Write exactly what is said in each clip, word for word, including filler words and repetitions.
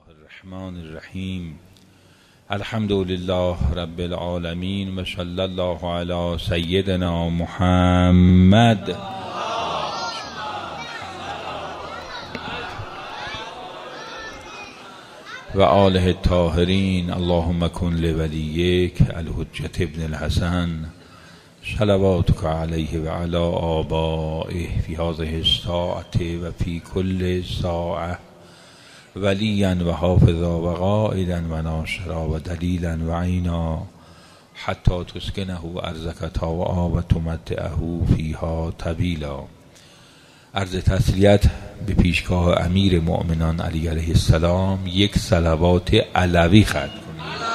الرحمن الرحیم. الحمد لله رب العالمین و صلی الله علی سیدنا محمد و آله الطاهرین. اللهم کن لولیک الحجة ابن الحسن صلواتک علیه و علی آبائه فی هذه الساعة و فی کل ساعة ولیا و حافظا و قائدا و ناصرا و دلیلا و عینا حتی تسکنه ارضک طوعا و تمتعه فیها طویلا. عرض تسلیت به پیشگاه امیر مؤمنان علی علیه السلام. یک صلوات علوی ختم کنید.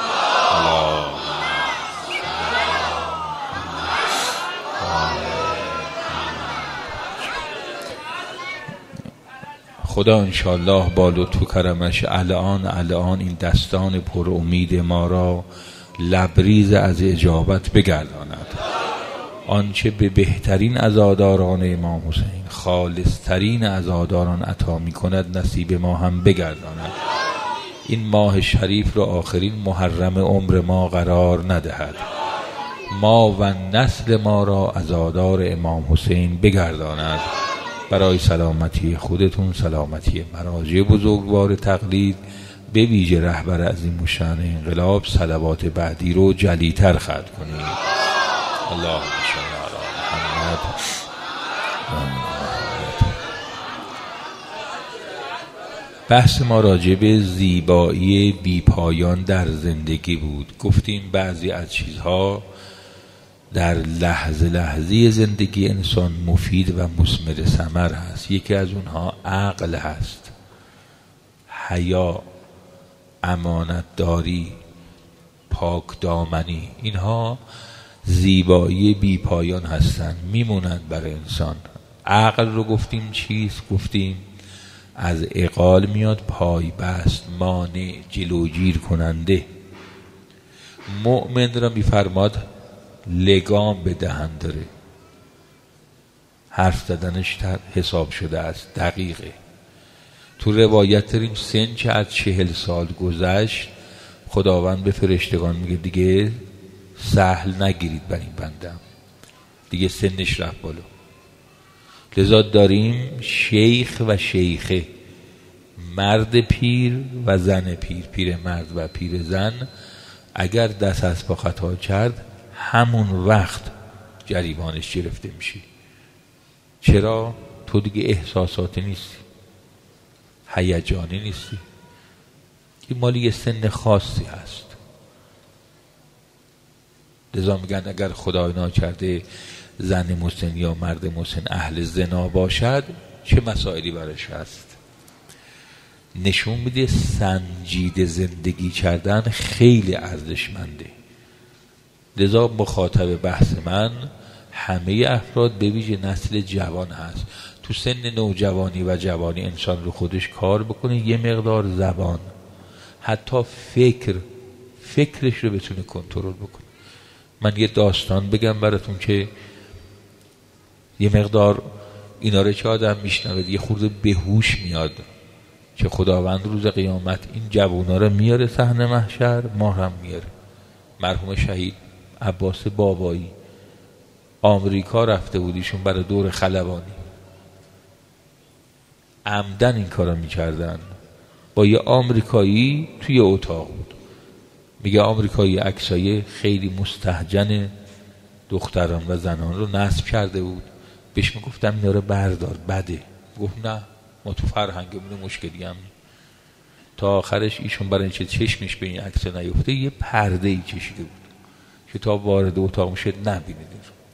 خدا انشاءالله با لطف و کرمش الان الان این دستان پر امید ما را لبریز از اجابت بگرداند. آنچه به بهترین عزاداران امام حسین خالصترین عزاداران عطا می کند نصیب ما هم بگرداند. این ماه شریف را آخرین محرم عمر ما قرار ندهد. ما و نسل ما را عزادار امام حسین بگرداند. برای سلامتی خودتون، سلامتی مراجع بزرگوار تقلید، به ویژه رهبر عظیم الشأن انقلاب، صلوات بعدی رو جلیتر ختم کنید. اللهم صل علی محمد. بحث ما راجع به زیبایی بی پایان در زندگی بود. گفتیم بعضی از چیزها در لحظه لحظه زندگی انسان مفید و مثمر ثمر هست. یکی از اونها عقل هست، حیا، امانتداری، پاک دامنی. اینها زیبایی بی پایان هستند، میمونند برای انسان. عقل رو گفتیم چیست؟ گفتیم از عقال میاد پای بست، مانع، جلوگیر کننده. مؤمن را میفرماد لگام به دهن داره، حرف زدنش حساب شده است، دقیقه. تو روایت داریم سن چه از چهل سال گذشت خداوند به فرشتگان میگه دیگه سهل نگیرید بر این بندم، دیگه سنش رفت بالا. لذا داریم شیخ و شیخه، مرد پیر و زن پیر، پیر مرد و پیر زن. اگر دست از پا خطا کرد همون وقت جریمانش گرفته میشی. چرا؟ تو دیگه احساساتی نیستی، هیجانی نیستی. این مالی یه سن خاصی هست. لذا میگن اگر خدای ناکرده زن مسن یا مرد مسن اهل زنا باشد چه مسائلی برش هست. نشون میده سنجیده زندگی کردن خیلی ارزشمنده. لذا مخاطب بحث من همه افراد به ویژه نسل جوان هست. تو سن نوجوانی و جوانی انسان رو خودش کار بکنه، یه مقدار زبان، حتی فکر فکرش رو بتونه کنترل بکنه. من یه داستان بگم براتون که یه مقدار اینا رو که آدم میشنوه یه خورده بهوش میاد که خداوند روز قیامت این جوونا رو میاره صحنه محشر، ما هم میاره. مرحوم شهید عباس بابایی آمریکا رفته بودیشون برای دور خلبانی، عمدن این کارا میکردن. با یه آمریکایی توی اتاق بود، میگه آمریکایی عکسای خیلی مستهجن دختران و زنان رو نصب کرده بود. بهش میگفتم اینا رو بردار، بده. گفت نه، ما تو فرهنگمون مشکلی هم. تا آخرش ایشون برای اینکه چشمش به این عکس نیفته یه پرده ای کشیده بود که تا وارد اتاق میشه نبینید.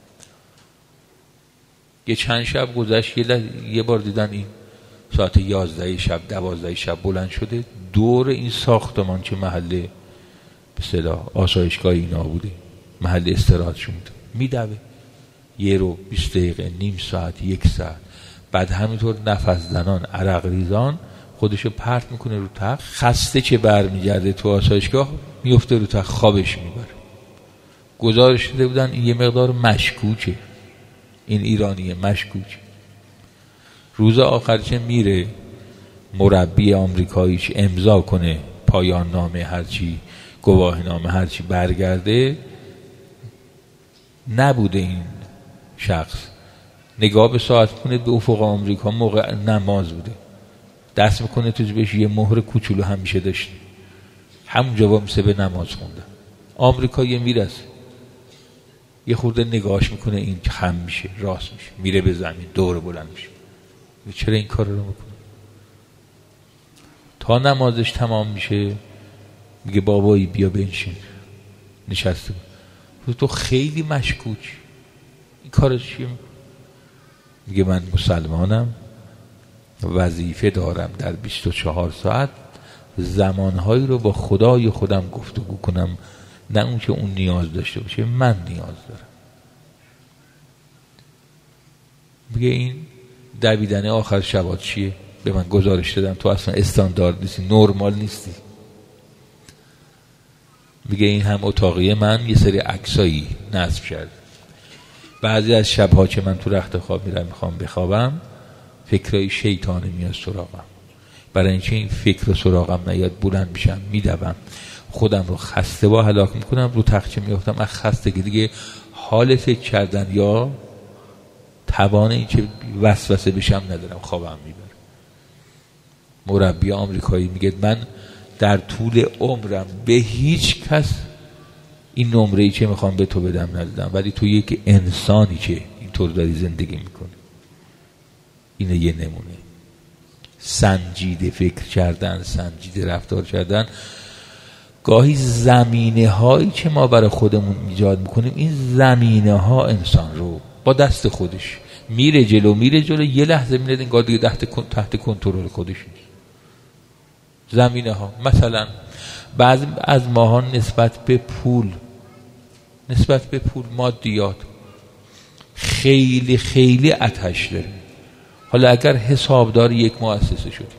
یه چند شب گذشت، یه, یه بار دیدن این ساعت یازده شب دوازده شب بلند شده دور این ساختمان که محل به اصطلاح آسایشگاه اینا بوده، محل استراحتشون بوده، میدوه. یه رو بیست دقیقه، نیم ساعت، یک ساعت. بعد همینطور نفس زنان، عرق ریزان خودشو پرت میکنه رو تخت. خسته که برمیگرده تو آسایشگاه میفته رو تخت، خوابش میبره. گزارش داده بودن این یه مقدار مشکوکه، این ایرانیه مشکوک. روز آخر که میره مربی آمریکاییش امضا کنه پایان نامه هرچی گواهی نامه هرچی برگرده، نبوده این شخص نگاه به ساعت کنه به افق آمریکا موقع نماز بوده، دست میکنه تو جیبش یه مهر کوچولو همیشه داشته، همونجا با میسه به نماز خونده. آمریکا یه میرسه یه خورده نگاهش میکنه این خم میشه راست میشه میره به زمین دور بلند میشه. چرا این کار رو میکنه؟ تا نمازش تمام میشه میگه بابایی بیا بنشین. نشسته بود. تو خیلی مشکوک، این کارش چیه؟ میگه من مسلمانم، وظیفه دارم در بیست و چهار ساعت زمانهایی رو با خدای خودم گفتگو کنم، نه اون که اون نیاز داشته باشه، من نیاز دارم. میگه این دویدن آخر شبات چیه؟ به من گزارش دادم تو اصلا استاندارد نیستی، نرمال نیستی. میگه این هم اتاقی من یه سری عکسایی نصب شد، بعضی از شبها که من تو رخت خواب میرم میخوام بخوابم فکرای شیطانی میاد سراغم، برای اینکه این فکر سراغم نیاد بلند میشم میدوم خودم رو خسته با هلاک میکنم، رو تخت میافتم از خستگی دیگه حال فکر کردن یا توان این که وسوسه بشم ندارم، خوابم میبره. مربی آمریکایی میگه من در طول عمرم به هیچ کس این نمره‌ای که میخوام به تو بدم ندادم، ولی تو یک انسانی که اینطور داری زندگی میکنه. اینه یه نمونه. سنجیده فکر کردن، سنجیده رفتار کردن. گاهی زمینه هایی که ما برای خودمون ایجاد میکنیم، این زمینه ها انسان رو با دست خودش میره جلو میره جلو یه لحظه میره انگار دیگه تحت تحت کنترل خودش نیست. زمینه ها مثلا بعضی از ماها نسبت به پول نسبت به پول مادیات خیلی خیلی آتش داریم. حالا اگر حسابدار یک مؤسسه شدیم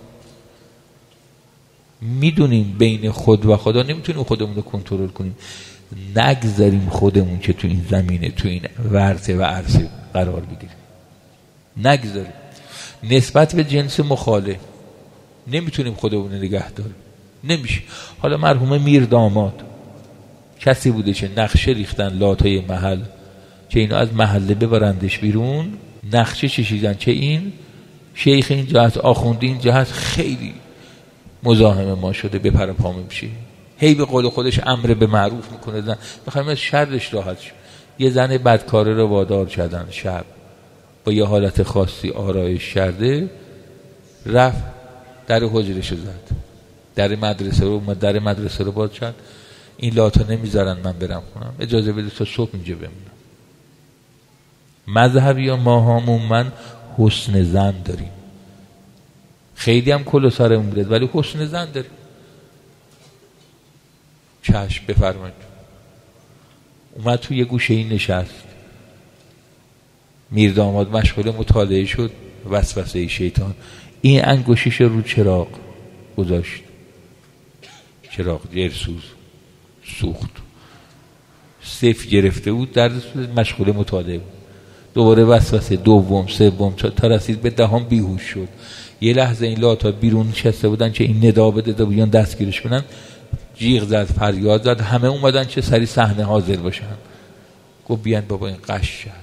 میدونیم بین خود و خدا نمیتونیم خودمون رو کنترل کنیم، نگذاریم خودمون که تو این زمینه تو این ورطه و عرصه قرار بگیریم، نگذاریم. نسبت به جنس مخالف نمیتونیم خودمون نگه داریم، نمیشه. حالا مرحوم میر داماد کسی بوده که نقشه ریختن لاتای محل که اینو از محله ببرندش بیرون، نقشه چشیدن که این شیخ این جهت آخوندی این جهت خیلی مزاحم ما شده بپره پا میشه، هی به قول خودش امر به معروف میکنه، زن میخوایم از شرش راحت شد. یه زن بدکاره رو وادار کردن شب با یه حالت خاصی آرایش کرده، رفت در حجرش زد، در مدرسه رو اومد در مدرسه رو باز کرد، این لاتا نمیذارن من برم خونم، اجازه بده تا صبح اینجا بمونم. مذهبی یا ماهامون من حسن زن داریم، خیلی هم کل و سرمون بوده ولی حسن زن داریم. چشم بفرمایید. اومد تو یه گوشه این نشست، میر داماد مشغول مطالعه شد، وسوسه شیطان این انگشتش رو چراغ گذاشت، چراغ جرسوز سوخت، صف گرفته بود، درد مشغول مطالعه بود. دوباره وسوسه دوم سوم تا رسید به دهم بیهوش شد. یه لحظه این لاتا بیرون نشسته بودن که این ندا بده تا بیان دستگیرش کنن، جیغ زد فریاد زد، همه اومدن که سری صحنه حاضر باشن. گفت بیان بابا این قش کرد.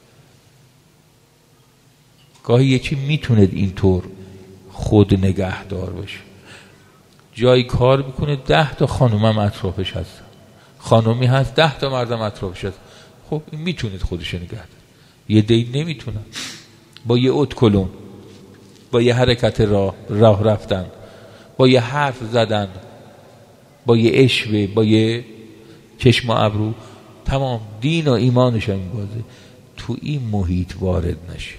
گاهی یکی میتونه اینطور خود نگهدار باشه، جایی کار میکنه ده تا خانوم هم اطرافش هست، خانومی هست ده تا مردم اطرافش هست، خب این میتونه خودش نگه داره. یه دی نمیتونه با یه اتکلون، با یه حرکت راه راه رفتن، با یه حرف زدن، با یه اشوه، با یه چشم و ابرو تمام دین و ایمانش هم بازه تو این محیط وارد نشه.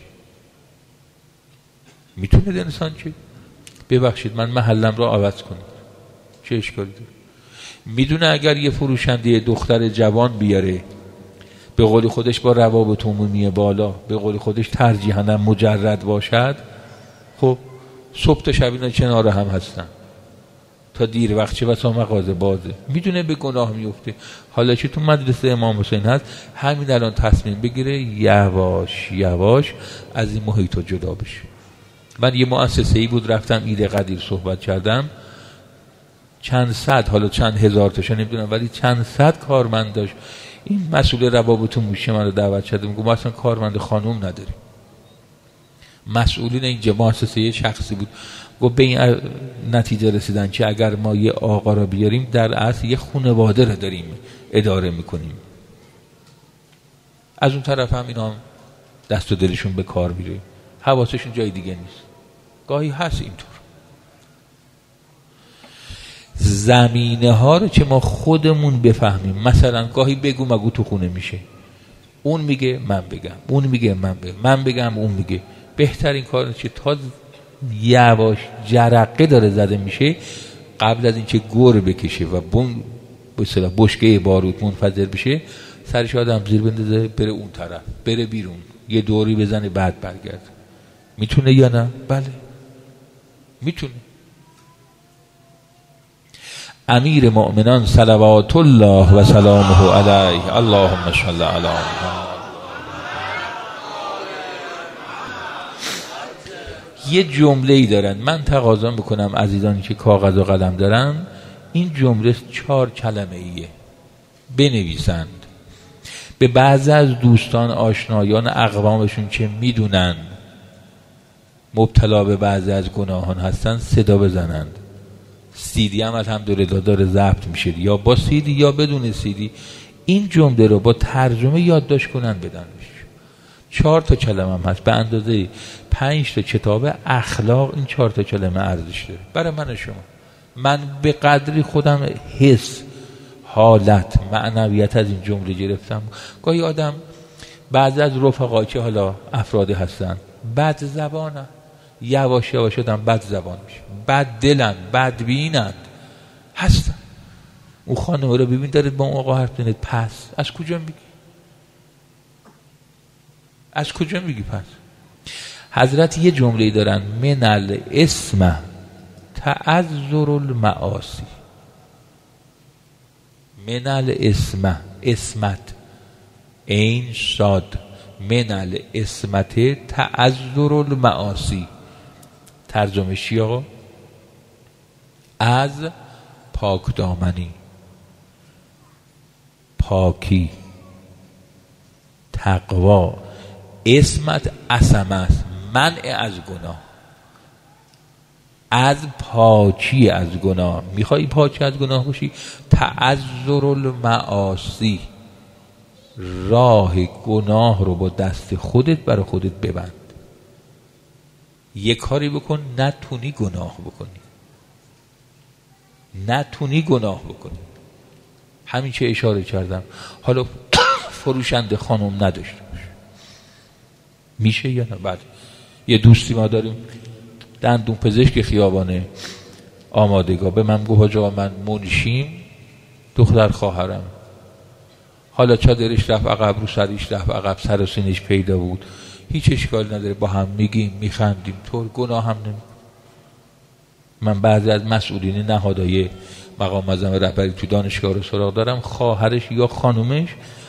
میتونه انسان که ببخشید من محلم رو عوض کنم، چه اشکالی داره؟ میدونه اگر یه فروشنده دختر جوان بیاره به قول خودش با روابط عمومی بالا، به قول خودش ترجیحاً مجرد باشد، خب صبح تا شب اینا کنار هم هستن تا دیر وقت، چه بسا مغازه بازه، میدونه به گناه میفته. حالا که تو مدرسه امام حسین هست همین الان تصمیم بگیره یواش یواش از این محیط جدا بشه. من یه مؤسسه‌ای بود رفتم ایده قدیر صحبت کردم، چند صد، حالا چند هزار تاشو نمیدونم، ولی چند صد کارمند داشت. این مسئول روابط عمومی من رو دعوت کرد، میگم ما اصلا کارمند خانم نداریم. مسئولین این مؤسسه یه شخصی بود، گفت به این نتیجه رسیدن که اگر ما یه آقا را بیاریم در اصل یه خانواده را داریم اداره میکنیم. از اون طرف هم اینا هم دست و دلشون به کار میره، حواسشون جای دیگه نیست. گاهی هست اینطور. زمینه ها رو که ما خودمون بفهمیم، مثلا گاهی بگو مگو تو خونه میشه، اون میگه من بگم، اون میگه من بگم، من بگم اون میگه. بهترین کار که تا یواش جرقه داره زده میشه، قبل از اینکه گور بکشه و بون به اصطلاح بشکه باروت منفجر بشه، سرش آدم زیر بندازه بره اون طرف، بره بیرون، یه دوری بزنه بعد برگرد. میتونه یا نه؟ بله میتونه. امیر مؤمنان صلوات الله و سلامه علیه، اللهم صل علی محمد. یه جمله‌ای دارن، من تقاضا میکنم عزیزانی که کاغذ و قلم دارن این جمله چهار کلمه ایه بنویسند. به بعضی از دوستان آشنایان اقوامشون که میدونن مبتلا به بعضی از گناهان هستن صدا بزنند. سیدی هم الحمدلله داره ضبط میشه، یا با سیدی یا بدون سیدی. این جمله رو با ترجمه یادداشت کنن بدن. چهار تا کلمه هم هست، به اندازه پنج تا کتاب اخلاق این چهار تا کلمه ارزش داره برای من و شما. من به قدری خودم حس، حالت، معنویت از این جمله گرفتم. گاهی آدم بعضی از رفقا که حالا افراد هستن بد زبانن، یواش یواش آدم بد زبان میشه، بد دلن، بد بینن هستن. اون خانم رو ببین دارید با اون آقا حرف میزنید، پس از کجا میگی؟ از کجا میگی پس؟ حضرت یه جمله دارن، من الاسم تعذر المعاصی. من الاسم، اسمت، این صاد، من الاسمت تعذر المعاصی. ترجمه چیه آقا؟ از پاک دامنی، پاکی، تقوا. اسمت عصمه است، منع از گناه، از پاکی از گناه. میخوایی پاکی از گناه باشی؟ تعذر المعاصی، راه گناه رو با دست خودت برای خودت ببند. یک کاری بکن نتونی گناه بکنی، نتونی گناه بکنی. همین که اشاره کردم. حالا فروشنده خانم نداشته باشه میشه یا نه؟ بعد یه دوستی ما داریم دندون پزشک خیابانه آمادگاه، به من گفت حاج آقا من منشیم، دختر خواهرم، حالا چادرش رفت عقب، رو سریش رفت عقب، سر و سینش پیدا بود، هیچ اشکال نداره، با هم میگیم میخندیم، طور گناه هم نمی. من بعضی از مسئولین نهادهای مقام معظم رهبری تو دانشگاه رو سراغ دارم، خواهرش یا خانومش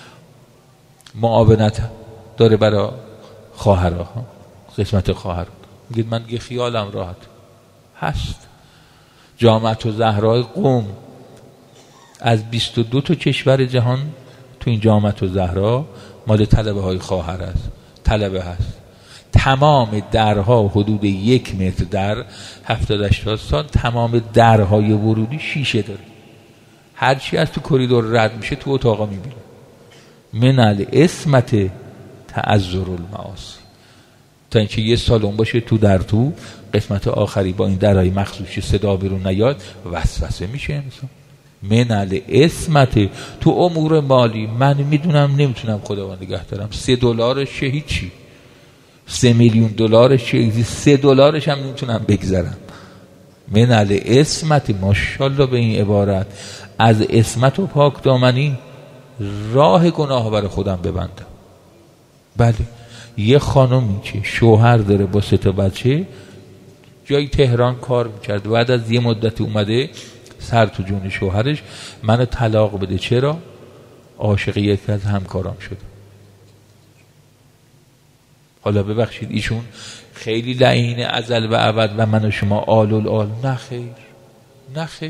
معاونت داره برای خواهرها، قسمت خواهر. میگید من دیگه خیالم راحت هست. جامعه زهرای قم از بیست و دو تا کشور جهان تو این جامعه زهرا مال طلبه های خواهر است، طلبه هست. تمام درها حدود یک متر در هفتاد هشتاد سال، تمام درهای ورودی شیشه داره. هرچی از تو کریدور رد میشه تو اتاقا میبینه. من الاسمت تعذر المعاصی. تا اینکه یه سالن باشه تو در تو قسمت آخری با این درهای مخصوصی صدا بیرون نیاد وسوسه میشه انسان. من الاسمت تو امور مالی من میدونم نمیتونم خداوند نگه دارم، سه دلارش هیچی، سه میلیون دلارش چه، سه دلارش هم نمیتونم بگذرم. من الاسمت، ماشاءالله به این عبارت، از اسمت و پاک دامنی راه گناه برای خودم ببندم. بله یه خانمی که شوهر داره با سه تا بچه جای تهران کار میکرد، بعد از یه مدت اومده سر تو جون شوهرش منو طلاق بده. چرا؟ عاشق یکی از همکارام شد. حالا ببخشید ایشون خیلی لعین ازل و ابد و من و شما آل الآل. نه خیر، نه خیر.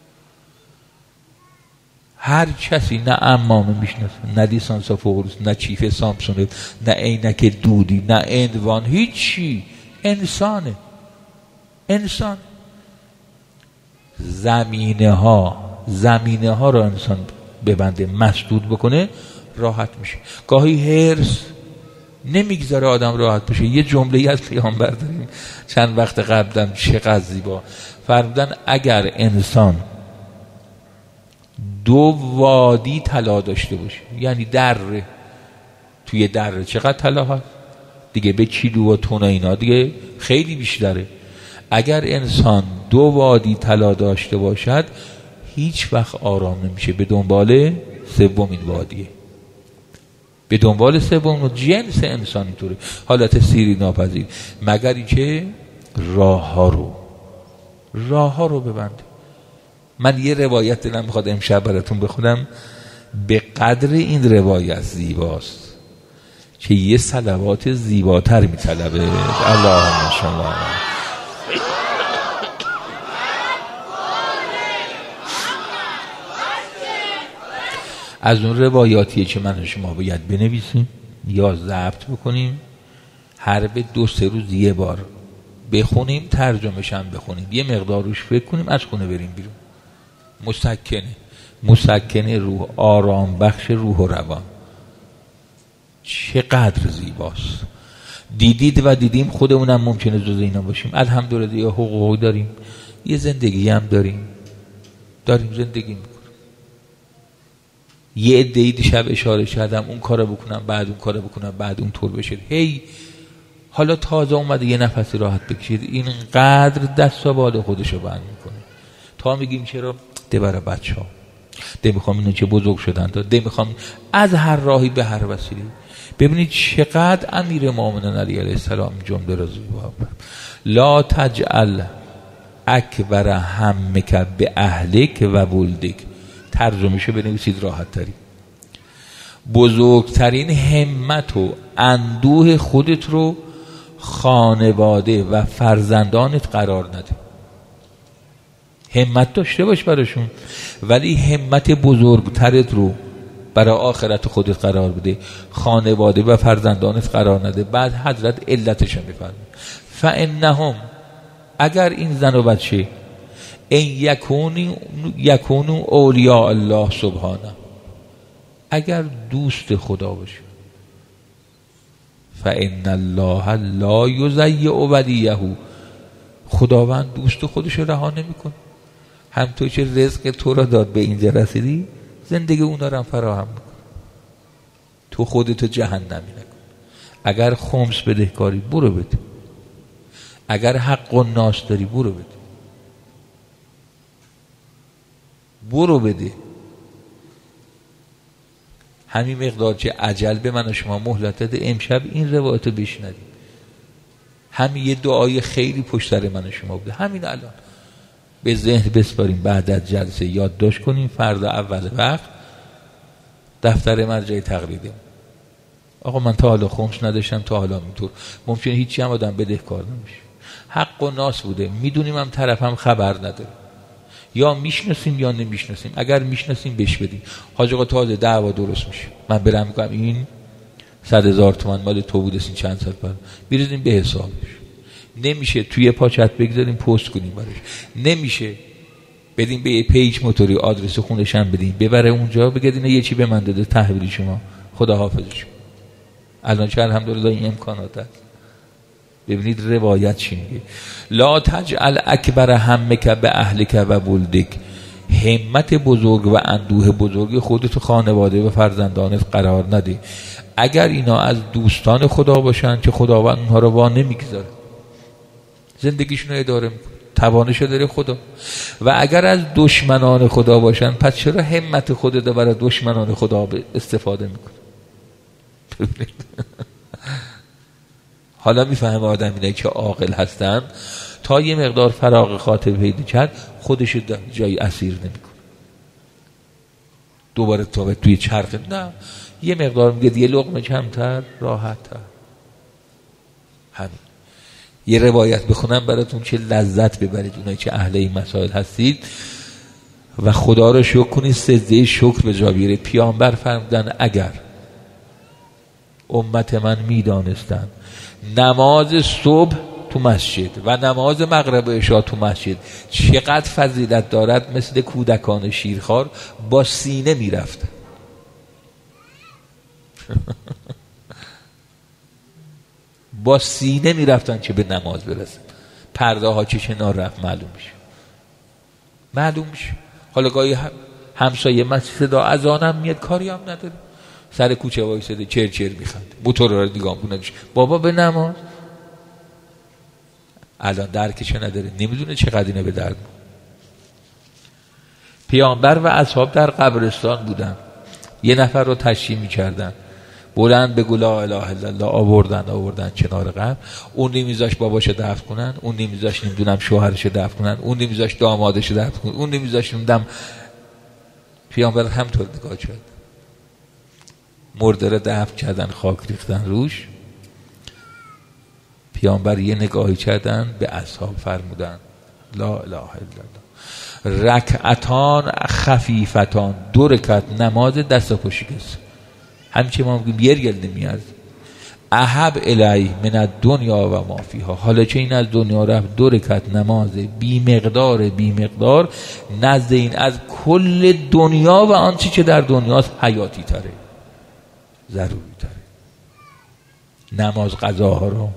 هر کسی نه عمامه میشناسه، نه لیسانس فوق، نه چیف سامسونگ، نه عینک دودی، نه اندوان، هیچی. انسانه، انسان. زمینه ها زمینه ها را انسان ببنده، مسدود بکنه، راحت میشه. گاهی هرس نمیگذاره آدم راحت بشه. یه جمله از پیامبر داریم چند وقت قبلم چقدر زیبا فرمودن: اگر انسان دو وادی طلا داشته باشه، یعنی دره، توی دره چقدر طلا هست دیگه، به کیلو و تن اینا دیگه خیلی بیشتره. اگر انسان دو وادی طلا داشته باشد هیچ وقت آرام نمیشه، به دنبال سومین وادیه، به دنبال سوم. جنس انسان اینطوره، حالت سیری ناپذیر، مگر اینکه راه ها رو راه ها رو ببنده. من یه روایت دلم میخواد امشب براتون بخونم، به قدر این روایت زیباست که یه صلوات زیباتر میطلبه. اللهم صل علی از اون روایاتیه که من و شما باید بنویسیم یا ضبط بکنیم، هر به دو سه روز یه بار بخونیم، ترجمه‌ش هم بخونیم، یه مقدار روش فکر کنیم، از خونه بریم بیرون. مسکنه مسکنه روح، آرام بخش روح و روان. چقدر زیباست. دیدید و دیدیم، خودمونم ممکنه جز اینا باشیم. الحمدلله یه حقوقی داریم، یه زندگی هم داریم داریم زندگی میکنیم. یه عده‌ای دیشب اشاره کردم اون کارو بکنم، بعد اون کارو بکنم، بعد اون طور بشه. هی حالا تازه اومده یه نفسی راحت بکشید. اینقدر دست و بال خودشو بند میکنه تا میگیم چرا ده برای بچه ها، ده میخوام اینو چه بزرگ شدن، ده میخوام از هر راهی به هر وسیله. ببینید چقدر امیر مومنین علی علیه السلام جمله را زیبا: لا تجعل اکبر همک به اهلک و ولدک. ترجمهشو بنویسید راحت تری: بزرگترین همت و اندوه خودت رو خانواده و فرزندانت قرار نده. همت داشته باش براشون، ولی همت بزرگترت رو برای آخرت خودت قرار بده، خانواده و فرزندانت قرار نده. بعد حضرت علتش میفرمه: فانهم، اگر این زن و بچه این یکونی یکونو اولیاء الله سبحانه، اگر دوست خدا باشه، فان الله لا یضیع ولیه، خداوند دوست خودش رها نمیکنه. همونطور که رزق تو را داد به اینجا رسیدی، زندگی اونا رو هم فراهم میکنه. تو خودتو جهنمی نکن. اگر خمس بدهکاری برو بده، اگر حق و ناس داری برو بده، برو بده. همین مقدار که عجل به من و شما مهلت داده، امشب این روایت رو بشنویم. همین یه دعای خیلی پشت سر من و شما بوده، همین الان به ذهن بسپاریم، بعد از جلسه یادداشت کنیم، فردا اول وقت دفتر مرجع تقلیدیم. آقا من تا حالا خمس نداشتم، تا حالا اینطور. ممکنه هیچی هم آدم بدهکار نمیشه، حق و ناس بوده، میدونیم هم طرفم خبر نداره، یا میشناسیم یا نمیشناسیم. اگر میشناسیم بهش بدیم. حاج آقا تازه دعوا درست میشه، من برم میگم این صد هزار تومان مال تو بوده این چند سال بعد، بریزیم به حسابش. نمیشه توی پاچت بگذاریم پست کنیم براش، نمیشه بدیم به یه پیج موتوری آدرس خونش هم بدیم، ببره اونجا بگید یه چی به من داده تحویل شما، خدا حافظش. الان چه الحمدلله این امکانات هست. ببینید روایت چی میگه: لا تجعل اکبر همک به اهلک و ولدک، همت بزرگ و اندوه بزرگ خودت و خانواده و فرزندانت قرار نده. اگر اینا از دوستان خدا باشن که خداوند اونها رو وا نمیگذاره، زندگیشون رو اداره میکنه، توانشو داره خدا. و اگر از دشمنان خدا باشن، پس چرا همت خودت برای دشمنان خدا استفاده میکنه؟ حالا میفهمه آدم اینه که عاقل هستن، تا یه مقدار فراغ خاطر پیدا کرد خودش جای اسیر نمیکنه، دوباره تا توی چرخ نه، یه مقدار میگه یه لقمه کمتر راحت تر. همین. یه روایت بخونم براتون چه لذت ببرید اونایی که اهل این مسائل هستید و خدا رو شکر کنید، سجده شکر به جا بیارید. پیامبر فرمودن اگر امت من میدانستن نماز صبح تو مسجد و نماز مغرب و عشا تو مسجد چقدر فضیلت دارد، مثل کودکان شیرخوار با سینه میرفت. با سینه میرفتن که به نماز برسن. پرده ها چه کنار رفت معلوم میشه، معلوم میشه. حالا گاهی همسایه مسجد صدا اذانم میاد، کاری هم نداره، سر کوچه وایساده چر چر میخنده، موتور رو نگاه کنه، بابا به نماز. الان درکش نداره، نمیدونه چقدر اینه به درد. پیامبر و اصحاب در قبرستان بودن، یه نفر رو تشییع میکردن، بلند بگو لا اله الا الله، آوردن آوردن کنار قبر. اون نمیذاش باباشو دفن کنن، اون نمیذاش نمیدونم شوهرشو دفن کنن، اون نمیذاش دامادشو دفن کنن، اون نمیذاش نمیدونم. پیامبر همطور نگاه کرد، مرده رو دفن کردن، خاک ریختن روش. پیامبر یه نگاهی کردن به اصحاب فرمودن لا اله الا الله، رکعتان خفیفتان، دو رکعت نماز دست پشت کس. همین که ما میگیم یرگل نمیاد، احب الی من الدنیا و ما فیها، حالا چه این از دنیا رفت، دو رکعت نماز بی مقدار بی مقدار نزد این از کل دنیا و آنچه که در دنیاست حیاتی تره، ضروری تره. نماز قضاها رو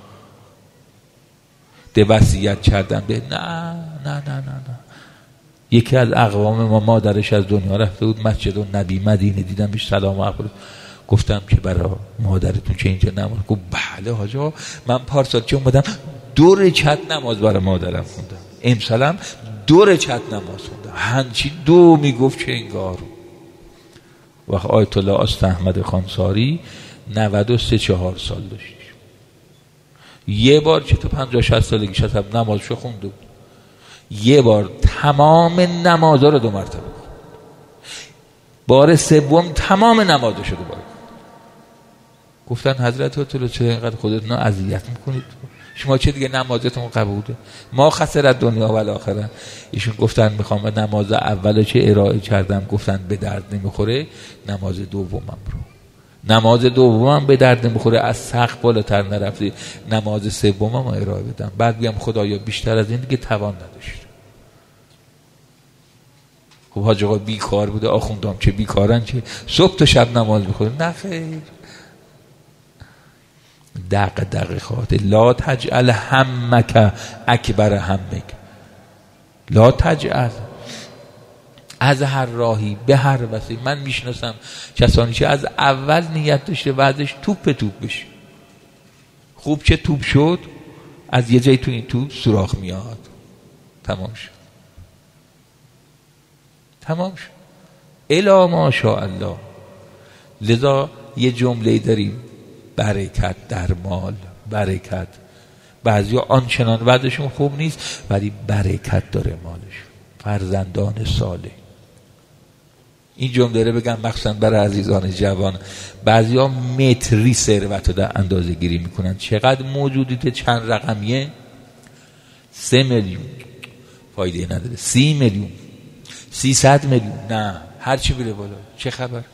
ده وصیت کردن به نه نه نه نه نه. یکی از اقوام ما مادرش از دنیا رفته بود، مسجد و نبی مدینه دیدم بهش سلام علیکم، گفتم که برای مادرتون چه اینجا نماز؟ گفت بله حاج آقا، من پارسال که اومدم دو رکعت نماز برای مادرم خوندم، امسالم دو رکعت نماز خوندم. هنچی دو میگفت که انگار. و آیت الله است احمد خانساری نود و سه چهار سال داشت، یه بار که تو پنجاه شصت سالگیش هست نمازشو خونده بود، یه بار تمام نمازها رو دو مرتبه، بار سوم تمام نمازش رو دوباره. گفتن حضرت تو چه اینقدر خودتون اذیت میکنید؟ شما چه دیگه نمازتون قبوله؟ ما خسرت دنیا و الاخره. ایشون گفتن میخوام نماز اول چه ارائه کردم، گفتن به درد نمیخوره، نماز دومم رو، نماز دومم به درد نمیخوره، از سقف بالاتر نرفتی، نماز سومم ارائه بدم. بعد بیام خدایا بیشتر از این دیگه توان نداشت. خب حاج آقا بیکار بوده، آخوندام چه بیکارن چه صبح تا شب نماز میخوره؟ نه خیر. دق دق خاطر لا تجعل همک اکبر همک، لا تجعل، از هر راهی به هر وسیله. من میشناسم کسانی که از اول نیت داشته بعدش توپ توپ بشه، خوب چه توپ شد، از یه جای تو این توپ سوراخ میاد، تمام شد تمام شد الا ماشاء الله. لذا یه جمله داریم، برکت در مال، برکت. بعضی ها آنچنان بعدشون خوب نیست ولی برکت داره مالش، فرزندان صالح. این جمله رو بگم مخصوصا برای عزیزان جوان. بعضی ها متری ثروت رو در اندازه گیری میکنن. چقدر موجودیت چند رقمیه؟ سه میلیون فایده نداره، سی میلیون، سیصد میلیون، نه هر چی بره بالا چه خبر.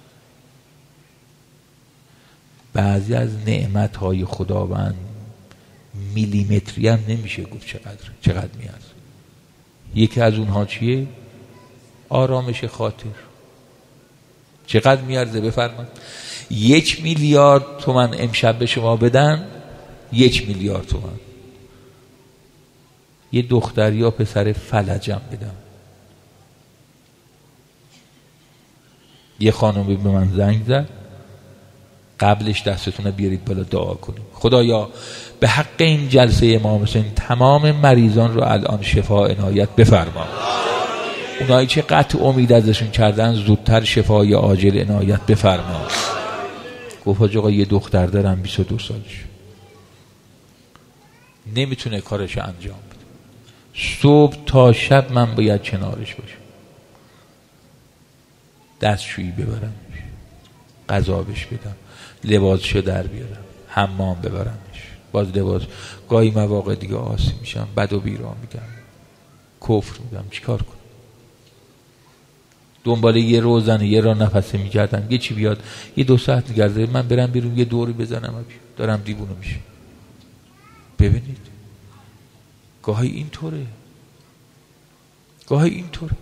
بعضی از نعمت های خداوند میلیمتری هم نمیشه گفت چقدر چقدر میاد. یکی از اونها چیه؟ آرامش خاطر. چقدر میارزه بفرمایید؟ یک میلیارد تومن امشب به شما بدن، یک میلیارد تومن یه دختر یا پسر فلجم بدم. یه خانمی به من زنگ زد، قبلش دستتون رو بیارید بالا دعا کنیم. خدایا به حق این جلسه امام حسین تمام مریضان رو الان شفا عنایت بفرما. اونایی که قطع امید ازشون کردن زودتر شفای عاجل عنایت بفرما. گفت حاج آقا یه دختر دارم بیست و دو سالش، نمیتونه کارش انجام بده، صبح تا شب من باید کنارش باشم، دستشویی ببرمش، غذا بهش بدم، لباسشو در بیارم، حمام ببرمش، باز لباس. گاهی مواقع دیگه آسی میشم، بد و بیرا میگم، کفر میگم، چیکار کنم؟ دنبال یه روزنه یه را نفسه میگردم، یه چی بیاد یه دو ساعت نگرده من برم بیرون یه دوری بزنم، دارم دیوونه میشه. ببینید گاهی اینطوره، گاهی اینطوره،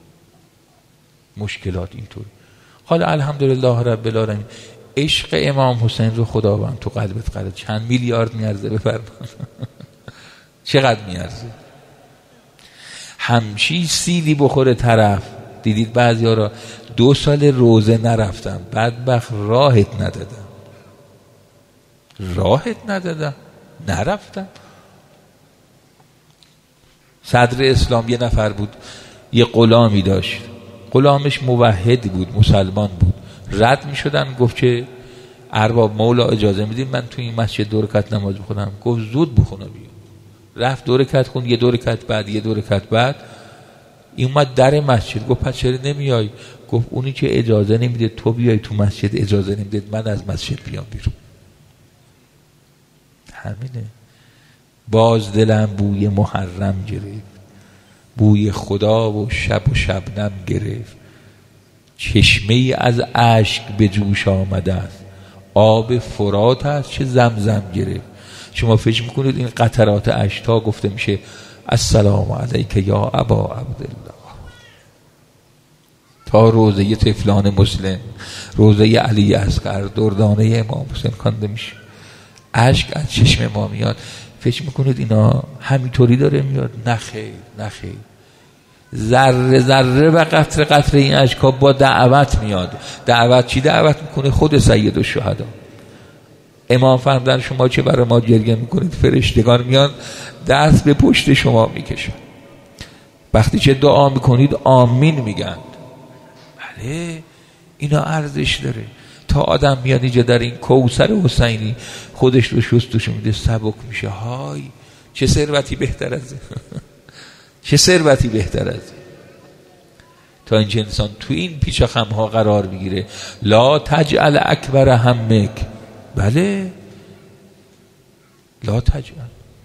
مشکلات اینطوره. حالا الحمدلله رب العالمین عشق امام حسین رو خداوند تو قلبت قرار. چند میلیارد میارزه بفرمان؟ چقدر میارزه؟ همچی سیلی بخوره طرف. دیدید بعضی را دو سال روزه نرفتم، بدبخت راحت ندادم، راحت ندادم، نرفتم. صدر اسلام یه نفر بود، یه غلامی داشت، غلامش موحد بود، مسلمان بود. رد می شدن، گفت که ارباب مولا اجازه میدیم من تو این مسجد دو رکعت نماز بخونم؟ گفت زود بخونه بیا. رفت دو رکعت خوند، یه دو رکعت بعد، یه دو رکعت بعد. این اومد در مسجد، گفت پس چرا نمیای؟ گفت اونی که اجازه نمیده تو بیای تو مسجد اجازه نمیده من از مسجد بیام بیرون. همینه. باز دلم بوی محرم گرفت، بوی خدا و شب و شبنم گرفت. چشمه ای از اشک به جوش آمده است، آب فرات است چه زمزم گرفت. شما فکر میکنید این قطرات اشک تا گفته میشه السلام علیک یا ابا عبدالله، تا روزه طفلان مسلم، روزه علی اصغر، دردانه امام حسین خوانده میشه، اشک از چشم ما میاد. فکر میکنید اینا همینطوری داره میاد؟ نه خیر، نه خیر. ذره ذره و قطره قطره این اشکا با دعوت میاد. دعوت چی دعوت میکنه؟ خود سید الشهدا. امام فرمودن شما چه برای ما گریه میکنید؟ فرشتگان میان دست به پشت شما میکشن، وقتی چه دعا میکنید آمین میگن. بله اینا ارزش داره. تا آدم میاد اینجا در این کوثر حسینی خودش رو شستشو میده، سبک میشه. های چه ثروتی بهتر از چه ثروتی بهتر از تا اینکه انسان تو این پیچ و خمها قرار بگیره. لا تجعل اکبر همک. بله لا تجعل.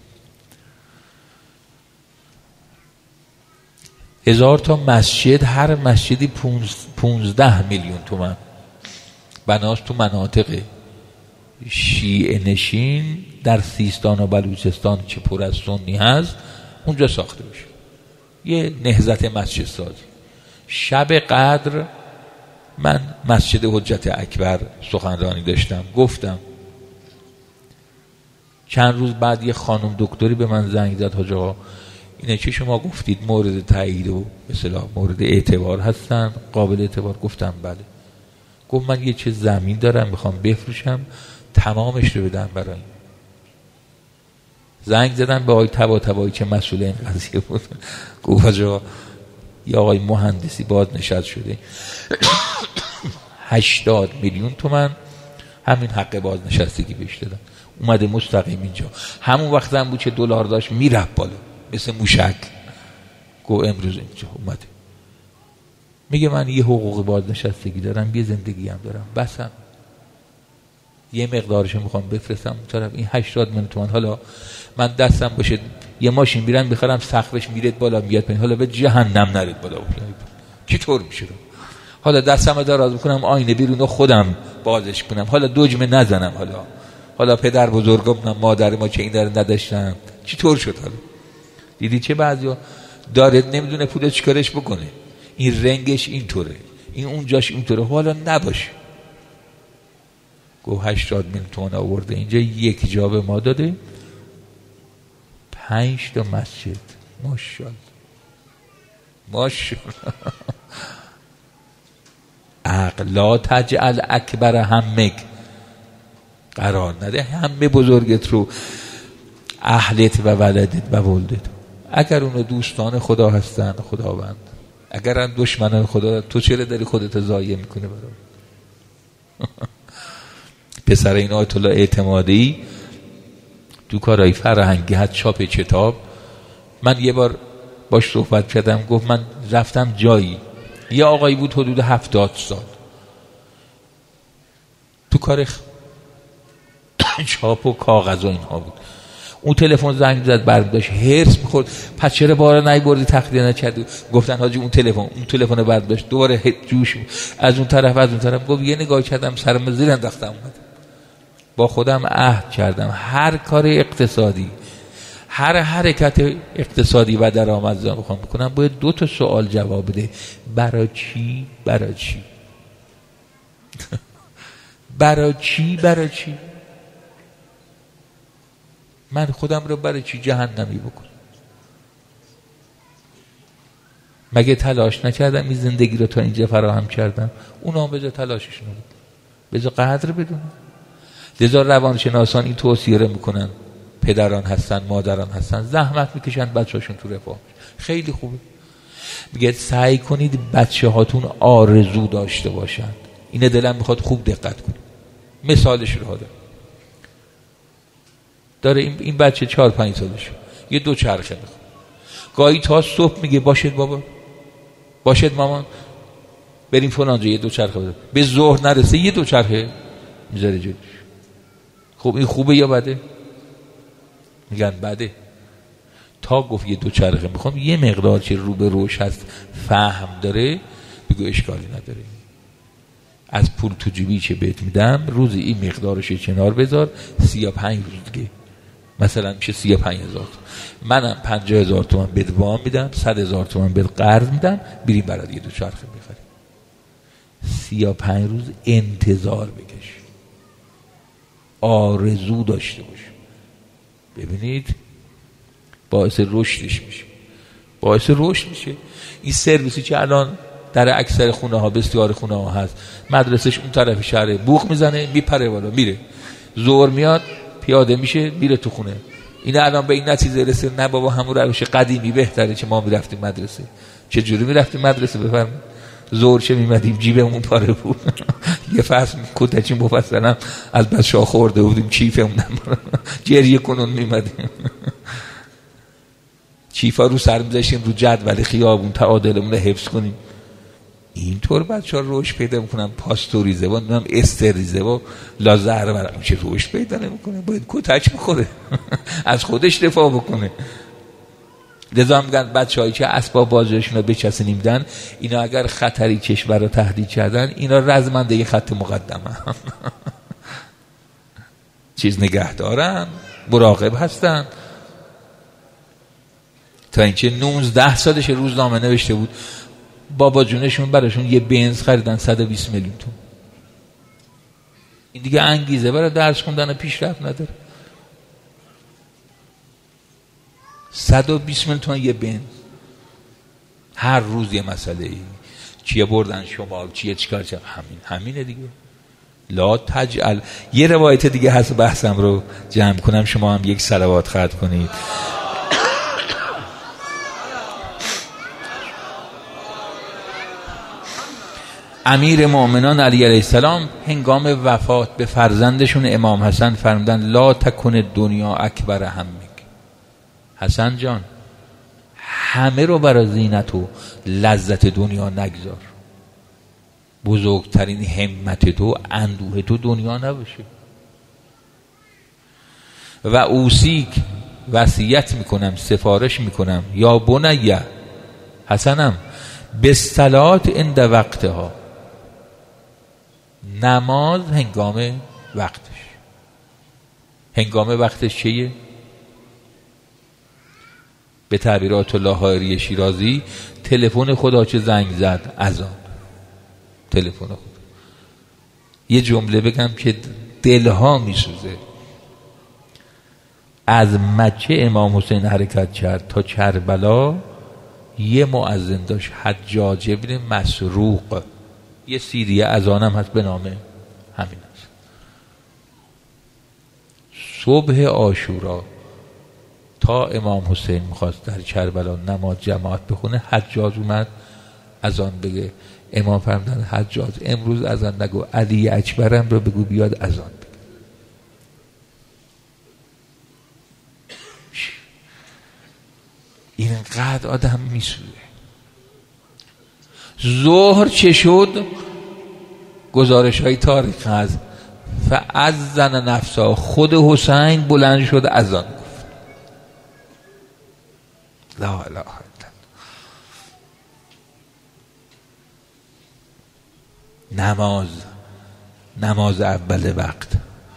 هزار تا مسجد، هر مسجدی پونزده میلیون تومان بناست تو مناطق شیعه نشین در سیستان و بلوچستان که پر از سنی هست اونجا ساخته بشه. یه نهضت مسجد سازی. شب قدر من مسجد حجت اکبر سخنرانی داشتم، گفتم چند روز بعد یه خانم دکتری به من زنگ زد، حاج آقا اینه که شما گفتید مورد تایید و مثلا مورد اعتبار هستن، قابل اعتبار؟ گفتم بله. گفت من یه چه زمین دارم میخوام بفروشم، تمامش رو بدم برای. زنگ زدن به آقای طباطبایی که مسئول این قضیه بود، گفت حاج آقا یه آقای مهندسی بازنشسته شده هشتاد میلیون تومان همین حق بازنشستگی بهش دادن، اومده مستقیم اینجا. همون وقت هم بود که دلار داشت میرفت بالا مثل موشک. گو امروز اینجا اومده میگه من یه حقوق بازنشستگی دارم، یه زندگی هم دارم، بسم یه مقدارشو میخوام بفرستم طرف این هشتاد میلیون تومان. حالا من دستم باشه یه ماشین میرن بخرم سقفش میرید بالا میاد پایین، حالا به جهنم نرید بالا چطور میشه؟ حالا دستم دراز بکنم آینه بیرون خودم بازش کنم، حالا دجمه نزنم، حالا حالا پدر بزرگم مادر ما چه این در نداشتن، چطور شد؟ حالا دیدی چه بعضیا داره نمیدونه پول چیکارش بکنه، این رنگش اینطوره، این اونجاش اینطوره، حالا نباشه. گو هشتاد میلیون تومان آورده اینجا، یک جا به ما داده، پنج تا مسجد. ماشاءالله ماشاءالله. عقل لا تجعل اکبر همک، قرار نده همه بزرگت رو اهلت و ولدت و ولدت. اگر اونو دوستان خدا هستن خداوند، اگر هم دشمنان خدا، تو چرا داری خودت ضایع میکنه برای پسر این آیت الله اعتمادی تو کارهای فرهنگی حد چاپ کتاب. من یه بار باش صحبت کردم، گفت من رفتم جایی، یه آقایی بود حدود هفتاد سال تو کار چاپ و کاغذ و اینها بود. اون تلفن زنگ زد، برداشت، هرس می‌خورد، پس چرا بارا نیبردی تخلیه نکردی؟ گفتن حاجی اون تلفن اون تلفن برداشت، دوباره جوش از اون طرف از اون طرف. گفت یه نگاه کردم سرم زیر انداختم، اومد با خودم عهد کردم هر کار اقتصادی، هر حرکت اقتصادی و درآمدزایی بخوام بکنم باید دو تا سوال جواب بده: برای چی؟ برای چی؟ برای چی؟ برای چی؟ من خودم رو برای چی جهنمی بکنم؟ مگه تلاش نکردم این زندگی رو تا اینجا فراهم کردم؟ اونا بجا تلاششون بود، بجا قدر بدونم. لذا روانشناسان این توصیه رو میکنن، پدران هستن، مادران هستن، زحمت میکشن بچه‌هاشون تو رفاه، خیلی خوبه. میگه سعی کنید بچه هاتون آرزو داشته باشن. اینه دلم میخواد خوب دقت کنید. مثالش رو داره داره این, این بچه چهار پنج سالشه، یه دو چرخه میخواد. گاهی تا صبح میگه باشد بابا، باشد مامان، بریم فلان جا یه دو چرخه بده. به ظهر نرسه یه دو چرخه میذاره جلوش. خب این خوبه یا بده؟ میگن بده. تا گفت یه دو چرخه میخوام، یه مقدار چه رو به روش هست فهم داره، بگو اشکالی نداره، از پول تو جیبی چه بهت میدم روزی این مقدارش کنار بذار، سی و پنج روز دیگه مثلا میشه سی و پنج هزار. منم پنجاه هزار تومان بهت وام میدم، صد هزار تومان بهت قرض میدم، بریم برات یه دو چرخه بخریم. سی و پنج روز انتظار بکش، آرزو داشته باش. ببینید باعث رشدش میشه، باعث رشد میشه. این سرویسی که الان در اکثر خونه ها، بسیار خونه ها هست، مدرسش اون طرف شهره، بوق میزنه میپره بالا میره، زور میاد پیاده میشه میره تو خونه. این الان به این نتیجه رسید نه بابا همون روش قدیمی بهتره که ما میرفتیم مدرسه. چه جوری میرفتیم مدرسه؟ بفرمایید. زور چه میمدیم جیبمون پاره بود. یه فصل کتچین مفصلم از بچه‌ها خورده بودیم، چیفمون گریه کنون میمدیم. چیفا رو سر میذاشتیم رو جدول خیابون تعادلمون رو حفظ کنیم. اینطور بچه‌ها رشد پیدا میکنن، پاستوریزه و نمیدونم استریزه و لازر برام چه رشد پیدا نمیکنه، باید کتک بخوره از خودش دفاع بکنه. لذا میگن بچه‌هایی که اسباب بازیشون رو بچسبونیم دن، اینا اگر خطری کشور رو تهدید کردن، اینا رزمنده خط مقدمه چیز نگه دارن، مراقب هستن. تا اینکه نوزده سالش روزنامه نوشته بود بابا جونشون براشون یه بنز خریدن صد و بیست میلیون تومان. این دیگه انگیزه برای درس خوندن و پیشرفت نداره. صد و بیست میلیون تومان یه بنز، هر روز یه مسئله ای، چیه بردن شمال، چیه چیکار چه، همین همینه دیگه. لا تجعل. یه روایت دیگه هست بحثم رو جمع کنم، شما هم یک صلوات ختم کنید. امیر مومنان علی علیه السلام هنگام وفات به فرزندشون امام حسن فرمودن لا تکن دنیا اکبر همک. حسن جان همه رو برای زینت و لذت دنیا نگذار، بزرگترین همت تو اندوه تو دنیا نباشه. و اوصیک وصیت میکنم، سفارش میکنم یا بنیه حسنم بالصلات عند وقتها، نماز هنگام وقتش. هنگام وقتش چیه؟ به تعبیرات الله حائری شیرازی تلفن خدا چه زنگ زد اذان. تلفن خدا. یه جمله بگم که دلها میسوزه. از مکه امام حسین حرکت کرد تا کربلا، یه مؤذن داشت حجاج ابن مسروق، یه سیدی اذان هم هست به نام همین است. صبح عاشورا تا امام حسین میخواست در کربلا نماز جماعت بخونه، حجاج اومد اذان بگه. امام فرمودن حجاج امروز اذان نگو، علی اکبرم رو بگو بیاد اذان بگه. اینقدر آدم میسوزه. ظهر چه شد؟ گزارش های تاریخ از فاذن نفسا، خود حسین بلند شد اذان گفت. لا اله الا الله. نماز نماز اول وقت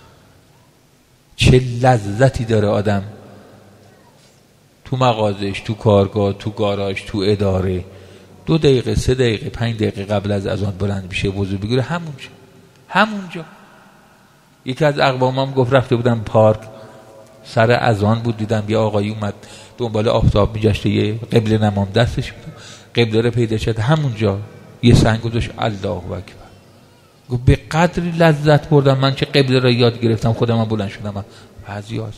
چه لذتی داره آدم تو مغازش، تو کارگاه، تو گاراژ، تو اداره دو دقیقه سه دقیقه پنج دقیقه قبل از اذان بلند میشه وضو بگیره، همونجا همونجا. یکی از اقوامم گفت رفته بودم پارک سر اذان بود، دیدم یه آقایی اومد دنبال آفتاب میگشته، یه قبله نمام دستش بود، قبله رو پیدا کرد، همونجا یه سنگ گذاشت الله اکبر. گفت به قدری لذت بردم من که قبله را یاد گرفتم خودم من بلند شدم. فضیاز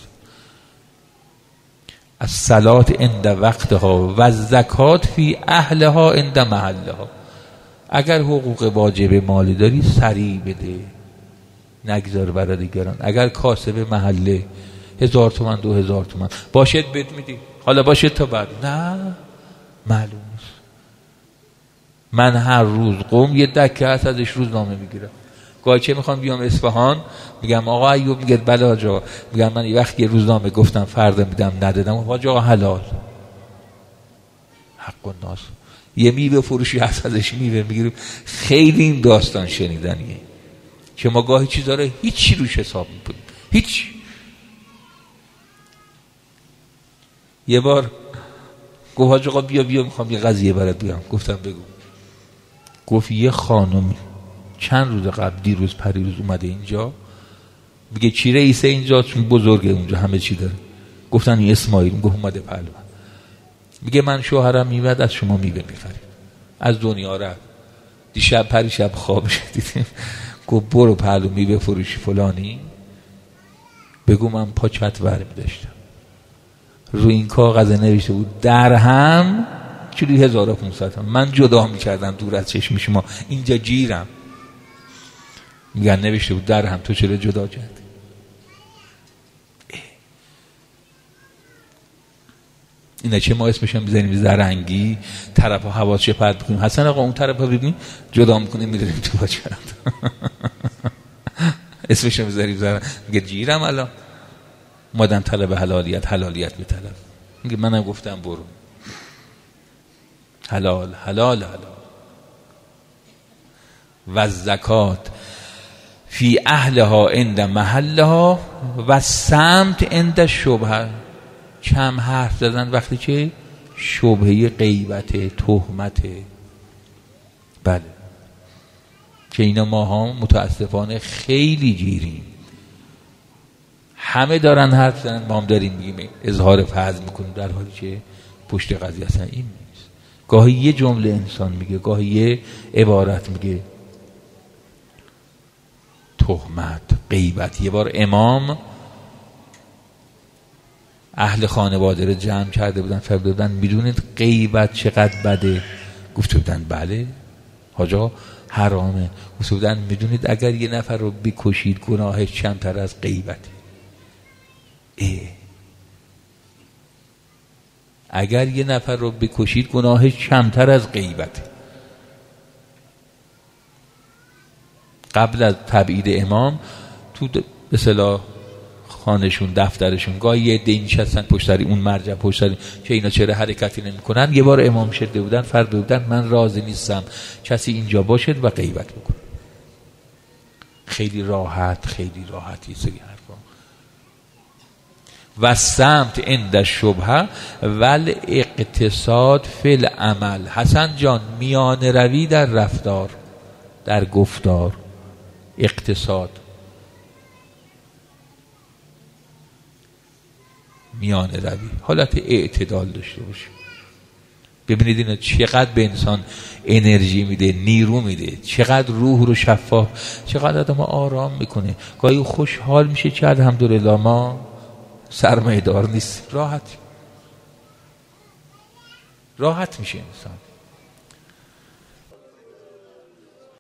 الصلاة عند وقتها و الزکات فی اهلها عند محلها. اگر حقوق واجب مالی داری سریع بده، نگذار برای دیگران. اگر کاسب محله هزار تومن دو هزار تومن باشد بد میدی، حالا باشد تا بعد، نه معلوم است. من هر روز قوم یه دکه هست ازش روزنامه میگیرم. گاهی چه میخوام بیام اصفهان میگم آقا ایوب میگه بله آجا، میگم من یه وقت یه روزنامه گفتم فردا میدم ندادم، آقا حلال حق الناس. یه میوه فروشی هست ازش میوه میگیریم. خیلی این داستان شنیدنیه که ما گاهی چیزا رو هیچی روش حساب میکنیم، هیچ. یه بار گفت حاج آقا بیا بیا میخوام یه قضیه برات بگم. گفتم بگو. گفت یه خانمی چند روز قبل دیروز پریروز اومده اینجا، میگه چی رئیسه اینجا؟ چون بزرگه اونجا همه چی داره. گفتن این اسماعیل. گفت اومده پهلوان. میگه من شوهرم میواد از شما میوه میخریم، از دنیا رفت. دیشب پریشب خوابش دیدیم. گفت برو پهلو میوه فروشی فلانی بگو من پاچت ور میداشتم. رو این کاغذ نوشته بود درهم کیلویی هزار و پانصد تومان. من جدا میکردم دور از چشم شما، اینجا جیرم. میگن نوشته بود درهم، تو چرا جدا کردی؟ اینه چه ما اسمش هم بزنیم زرنگی، طرف ها حواس پرت بکنیم. حسن آقا اون طرف ها ببینیم جدا میکنیم میداریم تو باچرد. اسمش هم بزنیم زرنگی. میگه جیرم الان مادم طلب حلالیت، حلالیت به طلب. میگه منم گفتم برو حلال حلال حلال. و زکات فی اهلها عند محلها و سمت عند شبهه. کم حرف زدن وقتی که شبهه غیبت تهمت. بله که اینا ما ها متاسفانه خیلی گیریم. همه دارن حرف زدن، ما هم داریم میگیم اظهار فضل میکنیم، در حالی که پشت قضیه اصلا این نیست. گاهی یه جمله انسان میگه، گاهی یه عبارت میگه، تهمت غیبت. یه بار امام اهل خانواده رو جمع کرده بودن، فرموده بودن میدونید غیبت چقدر بده؟ گفته بودن بله حاجا حرامه. گفته بودن میدونید اگر یه نفر رو بکشید گناهش کمتر از غیبته؟ اه. اگر یه نفر رو بکشید گناهش کمتر از غیبته. قبل از تبعید امام تو به اصطلاح خانشون دفترشون گاهی یه عده نشستن پشت سر اون مرجع پشت سر که اینا چرا حرکتی نمی‌کنن. یه بار امام شده بودن فرد بودن من راضی نیستم کسی اینجا باشد و غیبت بکنه. خیلی راحت خیلی راحتی سری حرفا. و سمت عند شبهه ول اقتصاد فی العمل. حسن جان میان روی در رفتار در گفتار، اقتصاد میان روی، حالت اعتدال داشته باشه. ببینید اینا چقدر به انسان انرژی میده، نیرو میده، چقدر روح رو شفاف، چقدر آدم آرام میکنه. گاهی خوشحال میشه که الحمدلله ما سرمایه دار نیست، راحت راحت میشه انسان.